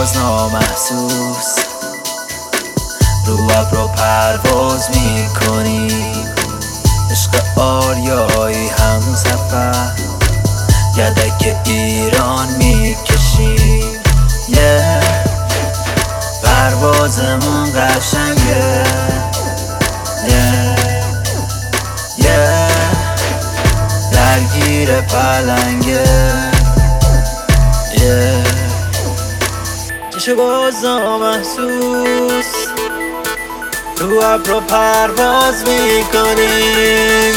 باز نامحسوس رو ابرو پرواز میکنیم، عشق آریایی هم سفر یدک ایران میکشیم. پروازمون قشنگه، درگیر پلنگه، چشم باز نامحسوس رو ابرو پرواز میکنیم.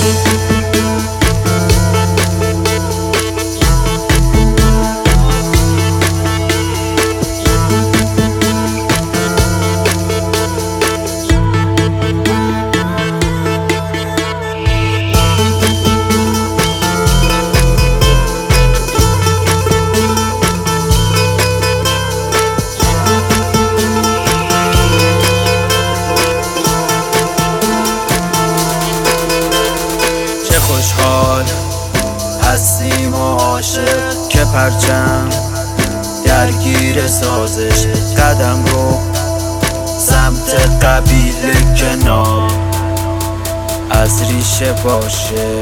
خوشحال هستیم و عاشق که پرچم درگیر سازش، قدم رو سمت قبیله کنار از ریشه باشه،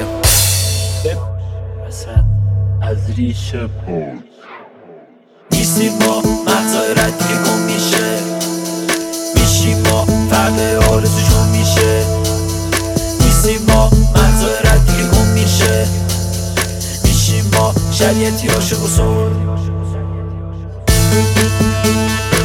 از ریشه باشه. نیستیم ما مغزای ردی گم میشه، میشیم ما فرد آرزوشون میشه. نیستیم ما مغزای ردی گم میشه، میشیم ما شریعتی عاشق و سر.